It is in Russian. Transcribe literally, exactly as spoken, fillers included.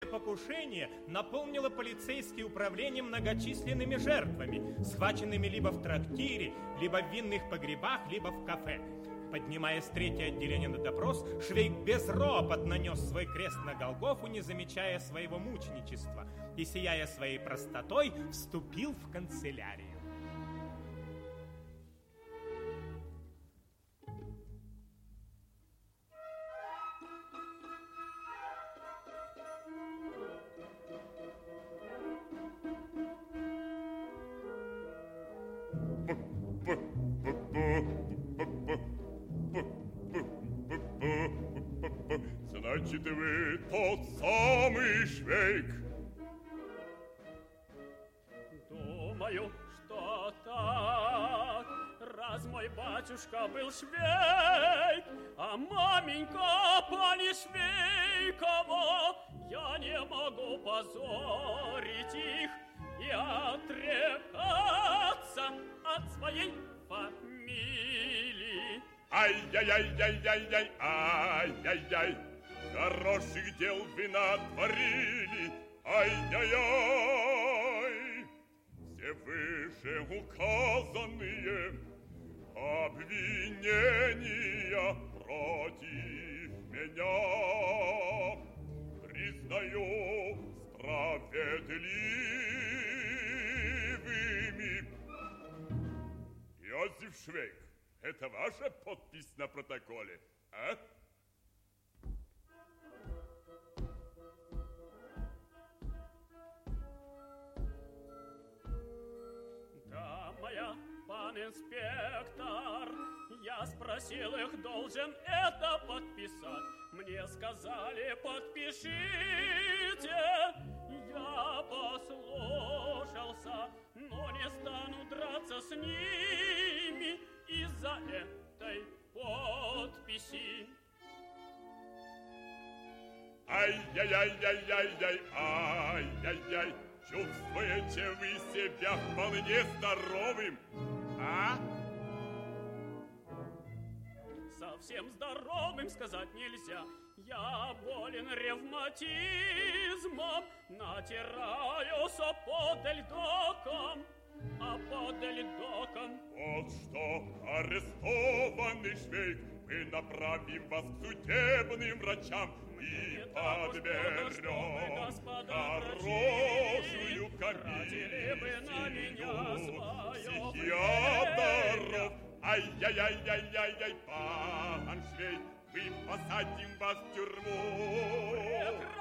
покушение наполнило полицейские управления многочисленными жертвами, схваченными либо в трактире, либо в винных погребах, либо в кафе. Поднимаясь в третье отделение на допрос, Швейк безропотно нес свой крест на Голгофу, не замечая своего мученичества, и, сияя своей простотой, вступил в канцелярию. Значит, вы тот самый Швейк? Думаю, что так. Раз мой батюшка был Швейк, а маменька пани Швейкова, я не могу позорить их и отрекаться от своей фамилии. Ай-яй-яй-яй-яй-яй, ай-яй-яй, хороших дел вы натворили, ай-яй-яй. Все вышеуказанные обвинения против меня признаю справедливыми. Иосиф Швейк, это ваша подпись на протоколе, а? Да, моя пан инспектор, я спросил их, должен это подписать. Мне сказали, подпишите. Я послушался, но не стану драться с ними из-за этой подписи. Ай-яй-яй-яй-яй-яй, ай-яй-яй, чувствуете вы себя вполне здоровым, а? Совсем здоровым сказать нельзя. Я болен ревматизмом, натираюсь под льдоком, а под льдоком. Вот что, арестованный Швейк, мы направим вас к судебным врачам и подберем хорошую комиссию психиатров. Ай-яй-яй-яй-яй-яй, пан Швейк, мы посадим вас в тюрьму.